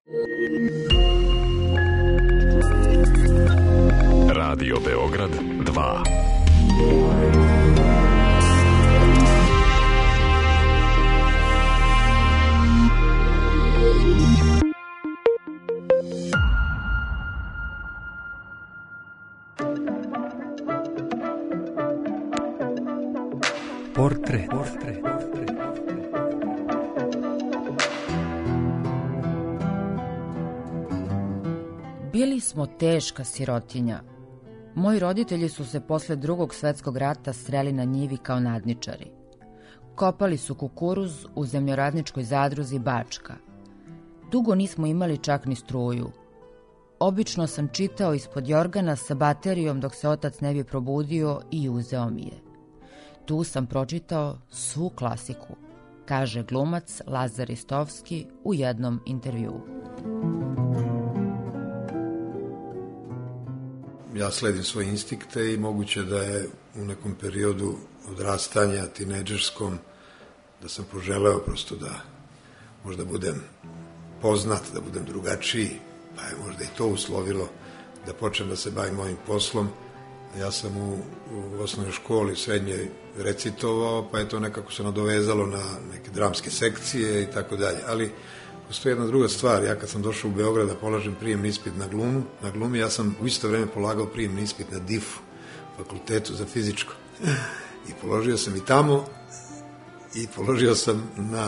Radio Beograd 2. Portret. Bili smo teška sirotinja. Moji roditelji su se posle Drugog svetskog rata sreli na njivi kao nadničari. Kopali su kukuruz u zemljoradničkoj zadruzi Bačka. Dugo nismo imali čak ni struju. Obično sam čitao ispod jorgana sa baterijom dok se otac ne bi probudio i uzeo mi je. Tu sam pročitao svu klasiku, kaže glumac Lazar Ristovski u jednom intervjuu. Ja sledim svoje instinkte i moguće da je u nekom periodu odrastanja tinejdžerskom da sam poželeo prosto da možda budem poznat, da budem drugačiji, pa je možda i to uslovilo da počnem da se bavim ovim poslom. Ja sam u osnovnoj školi, srednjoj recitovao, pa je to nekako se nadovezalo na neke dramske sekcije i tako dalje. Ali postoji jedna druga stvar. Ja kad sam došao u Beograd da polažem prijemni ispit na glumi, ja sam u isto vreme polagao prijemni ispit na DIF-u, fakultetu za fizičko. I položio sam i tamo i položio sam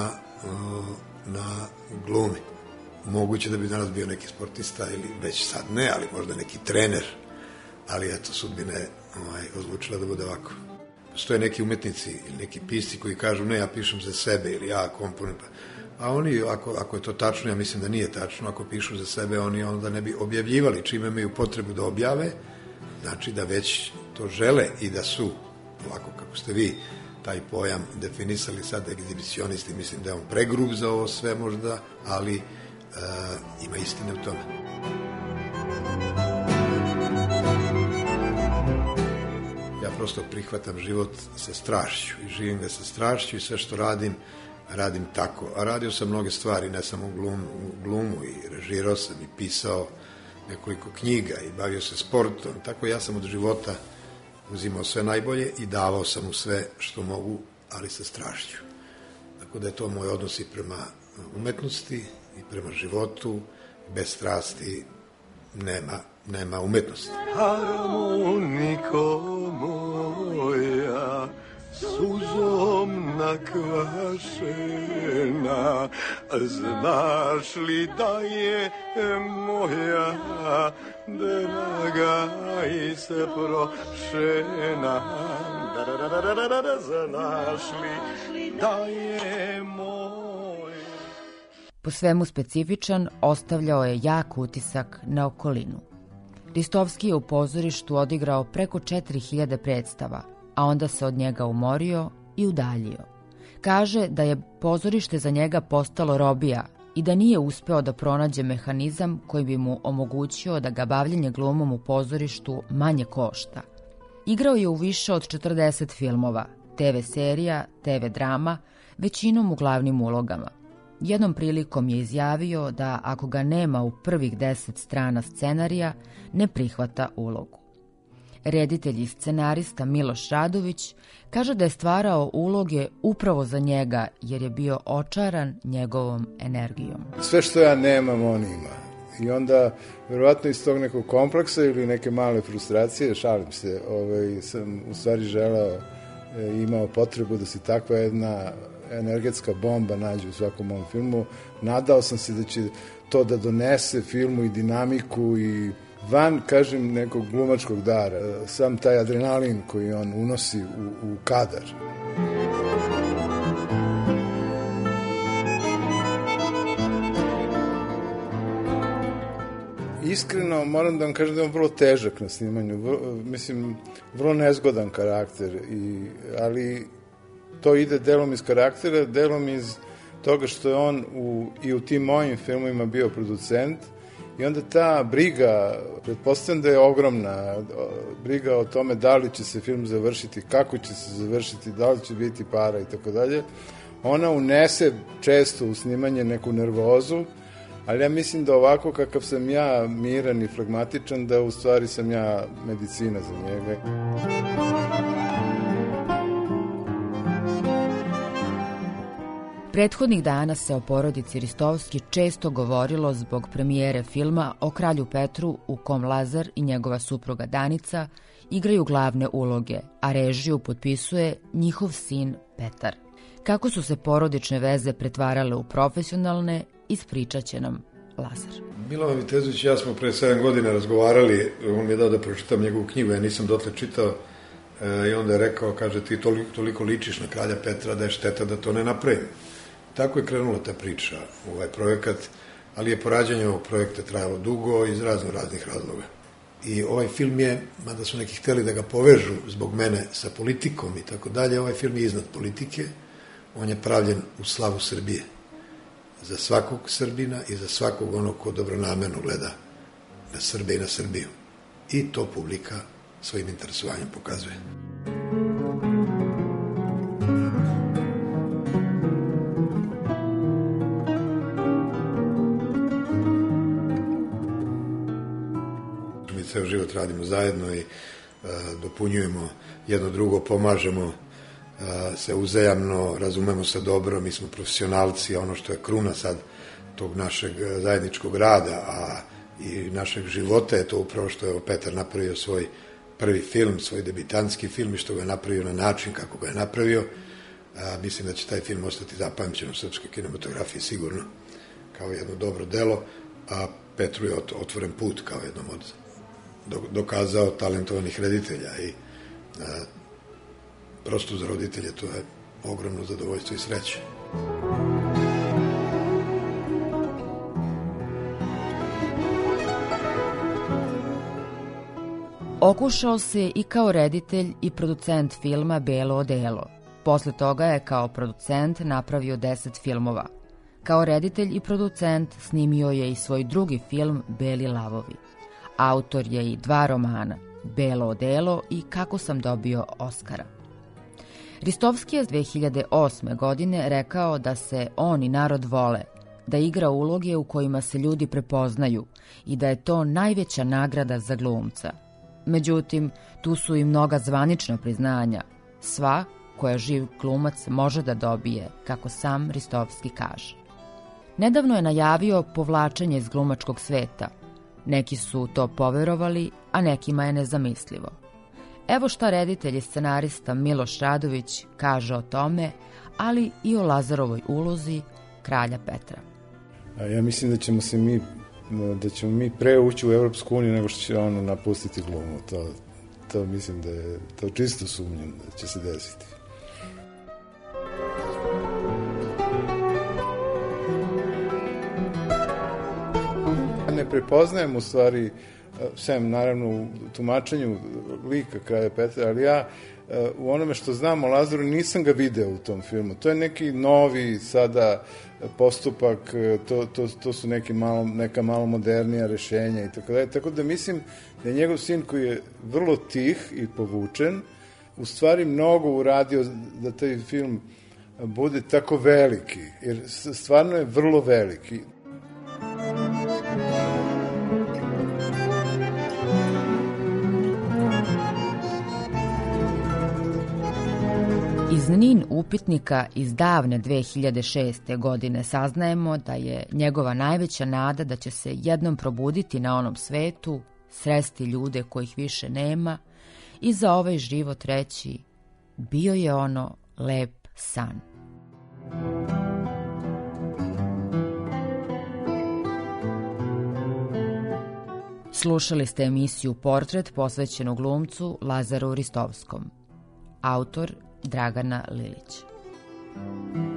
na glumi. Moguće da bi danas bio neki sportista ili već sad ne, ali možda neki trener. Ali eto, sudbina je odlučila da bude ovako. Postoje neki umetnici ili neki pisci koji kažu ne, ja pišem za sebe ili ja komponujem. A oni, ako je to tačno, ja mislim da nije tačno, ako pišu za sebe, oni onda ne bi objavljivali čime imaju potrebu da objave, znači da već to žele i da su, ovako kako ste vi taj pojam definisali sad, egzibicionisti, mislim da je on pregrub za ovo sve možda, ali ima istine u tome. Ja prosto prihvatam život sa strašću i živim ga sa strašću i sve što radim tako. A radio sam mnoge stvari, ne samo glumu i režirao sam i pisao nekoliko knjiga i bavio se sportom. Tako ja sam od života uzimao sve najbolje i davao sam mu sve što mogu, ali sa strašću. Tako da je to moj odnos i prema umetnosti i prema životu. Bez strasti nema umetnosti. Harmoniko moja, suzom nakvašena, znaš li da je moja draga i se prošena, znaš li da je moja. Po svemu specifičan, ostavljao je jak utisak na okolinu. Ristovski je u pozorištu odigrao preko 4000 predstava, a onda se od njega umorio i udaljio. Kaže da je pozorište za njega postalo robija i da nije uspeo da pronađe mehanizam koji bi mu omogućio da ga bavljenje glumom u pozorištu manje košta. Igrao je u više od 40 filmova, TV serija, TV drama, većinom u glavnim ulogama. Jednom prilikom je izjavio da ako ga nema u prvih 10 strana scenarija, ne prihvata ulogu. Reditelj i scenarista Miloš Radović kaže da je stvarao uloge upravo za njega jer je bio očaran njegovom energijom. Sve što ja nemam, on ima. I onda, verovatno iz tog nekog kompleksa ili neke male frustracije, šalim se, sam u stvari želeo, imao potrebu da se takva jedna energetska bomba nađe u svakom mom filmu. Nadao sam se da će to da donese filmu i dinamiku i van, kažem, nekog glumačkog dara, sam taj adrenalin koji on unosi u kadar. Iskreno, moram da vam kažem da je on vrlo težak na snimanju, vrlo nezgodan karakter, ali to ide delom iz karaktera, delom iz toga što je on i u tim mojim filmovima bio producent i onda ta briga, pretpostavljam da je ogromna, briga o tome da li će se film završiti, kako će se završiti, da li će biti para i tako dalje, ona unese često u snimanje neku nervozu, ali ja mislim da ovako kakav sam ja, miran i flegmatičan, da u stvari sam ja medicina za njega. Prethodnih dana se o porodici Ristovski često govorilo zbog premijere filma o kralju Petru u kom Lazar i njegova supruga Danica igraju glavne uloge, a režiju potpisuje njihov sin Petar. Kako su se porodične veze pretvarale u profesionalne, ispričat će nam Lazar. Milovan Vitezović i ja smo pre 7 godina razgovarali, on mi je dao da pročitam njegovu knjigu, ja nisam dotle čitao, i onda je rekao, kaže, ti toliko ličiš na kralja Petra da je šteta da to ne napravim. Tako je krenula ta priča, ovaj projekat, ali je porađanje ovog projekta trajalo dugo iz raznih razloga. I ovaj film je, mada su neki hteli da ga povežu zbog mene sa politikom i tako dalje, ovaj film je iznad politike, on je pravljen u slavu Srbije. Za svakog Srbina i za svakog onog ko dobronamerno gleda na Srbe i na Srbiju. I to publika svojim interesovanjem pokazuje. Mi ceo život radimo zajedno i dopunjujemo jedno drugo, pomažemo se uzajamno, razumemo se dobro, mi smo profesionalci, ono što je kruna sad tog našeg zajedničkog rada, a i našeg života je to upravo što je Petar napravio svoj prvi film, svoj debitanski film i što ga je napravio na način kako ga je napravio. Mislim da će taj film ostati zapamćen u srpskoj kinematografiji sigurno kao jedno dobro delo, a Petru je otvoren put kao jednom od dokazao talentovanih reditelja i prosto za roditelje to je ogromno zadovoljstvo i sreće. Okušao se i kao reditelj i producent filma Belo odelo. Posle toga je kao producent napravio 10 filmova. Kao reditelj i producent snimio je i svoj drugi film Beli lavovi. Autor je i 2 romana, Belo odelo i Kako sam dobio Oskara. Ristovski je 2008. godine rekao da se on i narod vole, da igra uloge u kojima se ljudi prepoznaju i da je to najveća nagrada za glumca. Međutim, tu su i mnoga zvanična priznanja, sva koja živ glumac može da dobije, kako sam Ristovski kaže. Nedavno je najavio povlačenje iz glumačkog sveta. Neki su to poverovali, a nekima je nezamislivo. Evo šta reditelj i scenarista Miloš Radović kaže o tome, ali i o Lazarovoj ulozi kralja Petra. Ja mislim da ćemo mi pre ući u Evropsku uniju nego što će ono napustiti glumu. To mislim da je to čisto sumnjam da će se desiti. Ne prepoznajem u stvari, sem naravno u tumačenju lika kralja Petra, ali ja u onome što znam o Lazaru nisam ga video u tom filmu. To je neki novi sada postupak, to su neka malo modernija rešenja i tako dalje. Tako da mislim da je njegov sin koji je vrlo tih i povučen, u stvari mnogo uradio da taj film bude tako veliki, jer stvarno je vrlo veliki. Iz NIN upitnika iz davne 2006. godine saznajemo da je njegova najveća nada da će se jednom probuditi na onom svetu, sresti ljude kojih više nema i za ovaj život reći bio je ono lep san. Slušali ste emisiju Portret posvećenu glumcu Lazaru Ristovskom. Autor Dragana Lilić.